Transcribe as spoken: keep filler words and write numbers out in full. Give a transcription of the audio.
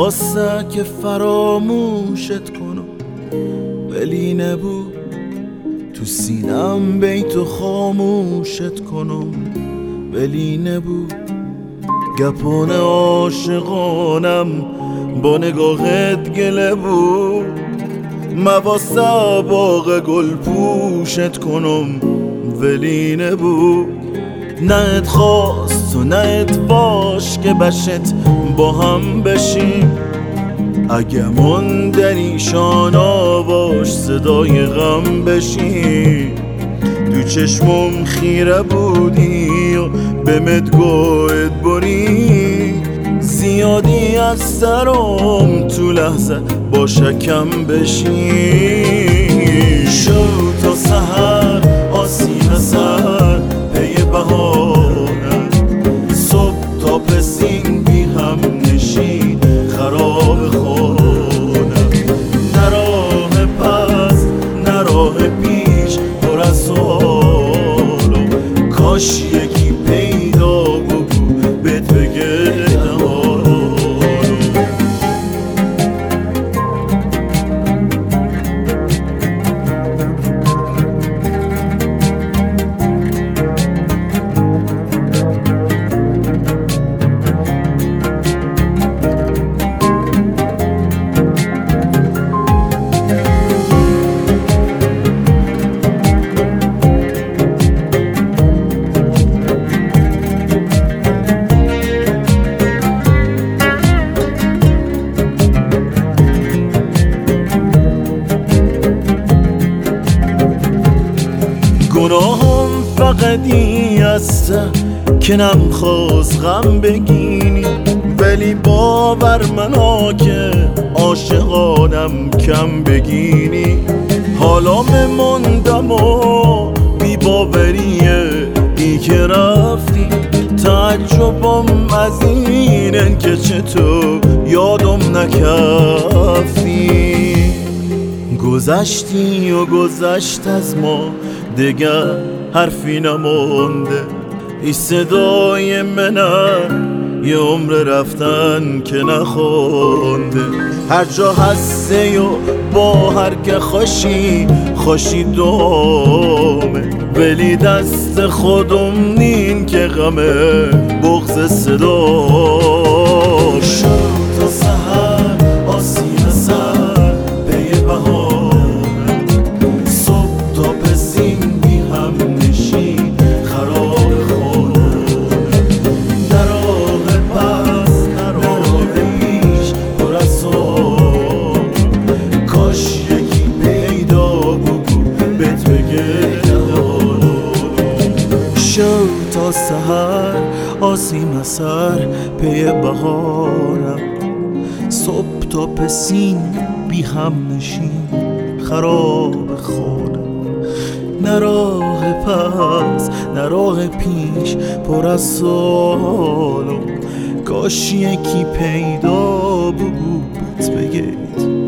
نخواسته که فراموشت کنم، ولی نبود تو سینم بیتو خاموشت کنم، ولی نبود گپان عاشقانم با نگاهت گله بود. مواسه باغ گل پوشت کنم، ولی نبود. نه ات خواست و نه ات باش که بشت با هم بشیم، اگه من در ایشان آواش صدای غم بشیم. تو چشمم خیره بودی و به مدگوهت بری، زیادی از سرم تو لحظه با شکم بشی. شو تا سحر آسیم سر پی بهارم، صبح تا پسین بی هم نشین خراب خونم. نه راه پس نه راه پیش پر از سوالو، کاش یکی پیدا بگو بهت بگه گناهم فقط این هسته که نمخواست غم بگینی، ولی باور منا که عاشقانم کم بگینی. حالا مموندم و بی باوریه ای که رفتی، تعجبم از اینن که چطور یادم نکفتی. گذشتی و گذشت از ما دیگر حرفی نمونده، ای صدای منه یه عمر رفتن که نخونده. هر جا هسته و با هر که خوشی خوشی دومه، ولی دست خودم نین که غمه بغض صدا. شو تا سحر آسیم سر پی بهارم، صبح تا پسین بی هم نشین خراب خونم. نه راه پس نه راه پیش پر از سوال، کاش یکی پیدا بگو بهت بگه شو تا سحر آسیم سر پی بهارم، صبح تا پسین بی هم نشین خراب خونم. نه راه پس نه راه پیش پر از سوال، کاش یکی پیدا بود بهت بگید